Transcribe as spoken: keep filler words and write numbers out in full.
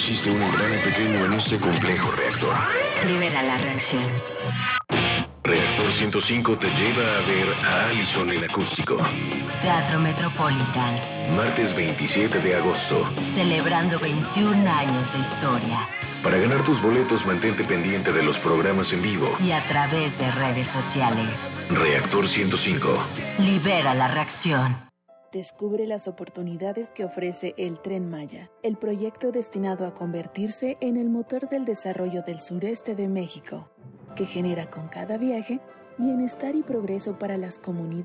existe un engrane pequeño en este complejo reactor. Libera la reacción. Reactor ciento cinco te lleva a ver a Allison en acústico. Teatro Metropolitan. Martes veintisiete de agosto. Celebrando veintiún años de historia. Para ganar tus boletos, mantente pendiente de los programas en vivo. Y a través de redes sociales. Reactor ciento cinco. Libera la reacción. Descubre las oportunidades que ofrece el Tren Maya, el proyecto destinado a convertirse en el motor del desarrollo del sureste de México, que genera con cada viaje bienestar y progreso para las comunidades.